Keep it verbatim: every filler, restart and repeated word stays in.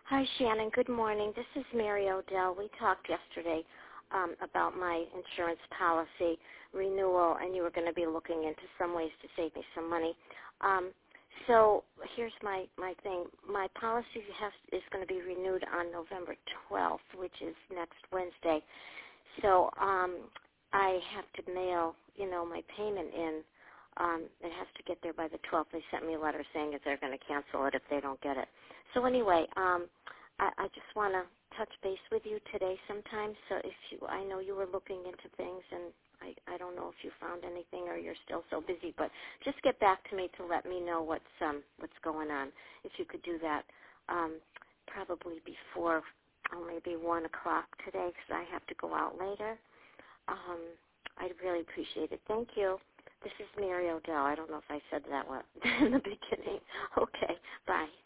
Hi, Shannon. Good morning. This is Mary Odell. We talked yesterday um, about my insurance policy renewal, and you were going to be looking into some ways to save me some money. Um, so here's my, my thing. My policy has, is going to be renewed on November twelfth, which is next Wednesday. So um, I have to mail, you know, my payment in. Um, it has to get there by the twelfth. They sent me a letter saying that they're going to cancel it if they don't get it. So anyway, um, I, I just want to touch base with you today sometime. So if you, I know you were looking into things, and I, I don't know if you found anything or you're still so busy, but just get back to me to let me know what's um, what's going on. If you could do that, um, probably before oh, maybe one o'clock today, because I have to go out later. Um, I'd really appreciate it. Thank you. This is Mary Odell. I don't know if I said that one in the beginning. Okay, bye.